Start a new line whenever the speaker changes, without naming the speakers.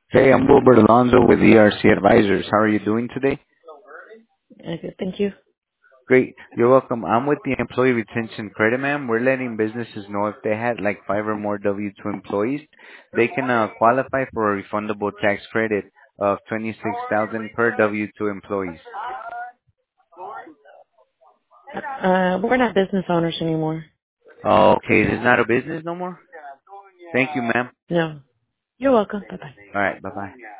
Hey, I'm Wilbert Alonzo with ERC Advisors. How are you doing today?
Okay, thank you.
Great. You're welcome. I'm with the Employee Retention Credit, ma'am. We're letting businesses know if they had like 5 or more W-2 employees, they can qualify for a refundable tax credit of 26,000 per W-2 employees.
We're not business owners anymore.
Okay, this is not a business no more? Thank you, ma'am.
No. You're welcome. Bye-bye.
All right, bye-bye.